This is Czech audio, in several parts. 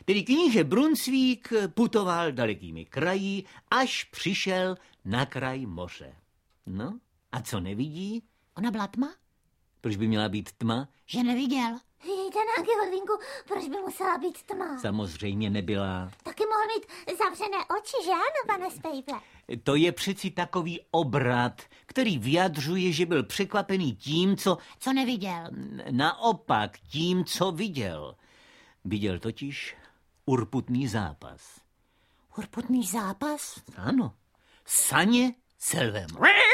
Tedy kníže Brunsvík putoval dalekými kraji, až přišel na kraj moře. No, a co nevidí? Ona byla tma? Proč by měla být tma? Že neviděl. Jejte na Georginku, proč by musela být tma? Samozřejmě nebyla. Taky mohl mít zavřené oči, že ano, pane Spejble? To je přeci takový obrat, který vyjadřuje, že byl překvapený tím, Co neviděl. Naopak tím, co viděl. Viděl totiž urputný zápas. Urputný zápas? Ano, saně s lvem.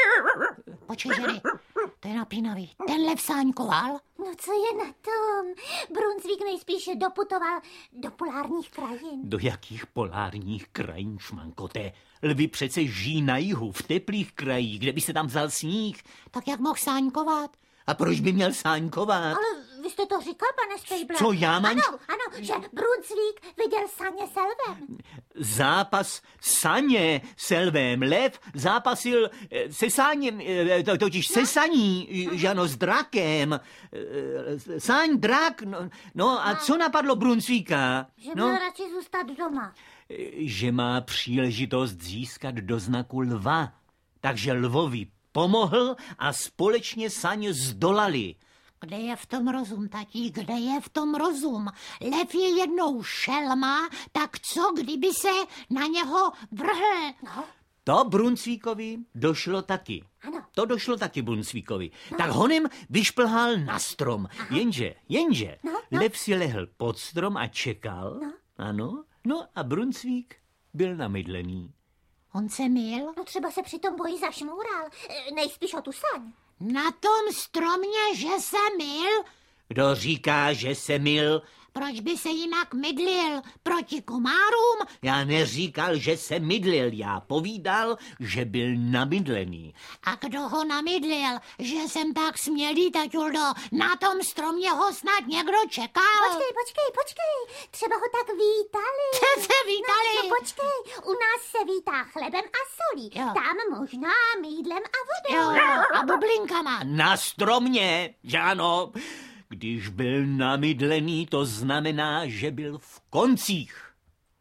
Počkej, ženy, to je napínavý. Ten lev sáňkoval? No co je na tom? Brunsvík nejspíše doputoval do polárních krajin. Do jakých polárních krajin, šmankoté? Lvy přece žijí na jihu, v teplých krajích, kde by se tam vzal sníh. Tak jak mohl sáňkovat? A proč by měl sáňkovat? Ale vy jste to říkal, pane Spejble. Co já mám? Ano, že Brunsvík viděl saně s lvem. Zápas saně s lvem. Lev zápasil se sáněm, totiž se saní, že ano, s drakem. Sáň, drak, no a co napadlo Brunsvíka? Že měl radši zůstat doma. Že má příležitost získat doznaku lva. Takže lvovi pomohl a společně saně zdolali. Kde je v tom rozum, tatík, kde je v tom rozum? Lev je jednou šelma, tak co, kdyby se na něho vrhl? No. To Brunsvíkovi došlo taky. Ano. To došlo taky Brunsvíkovi. No. Tak honem vyšplhal na strom. Aha. Jenže, lev si lehl pod strom a čekal. No. Ano, no a Brunsvík byl namydlený. On se myl? No třeba se při tom boji zašmůral. Nejspíš o tu saň. Na tom stromě, že se myl? Kdo říká, že se myl? Proč by se jinak mydlil? Proti komárům? Já neříkal, že se mydlil, já povídal, že byl namydlený. A kdo ho namydlil? Že jsem tak smělý, taťuldo, na tom stromě ho snad někdo čekal. Počkej, třeba ho tak vítali. Se vítali? No počkej, u nás se vítá chlebem a solí. Jo. Tam možná mýdlem a vodou. Jo, a bublinkama. Na stromě, že ano. Když byl namydlený, to znamená, že byl v koncích.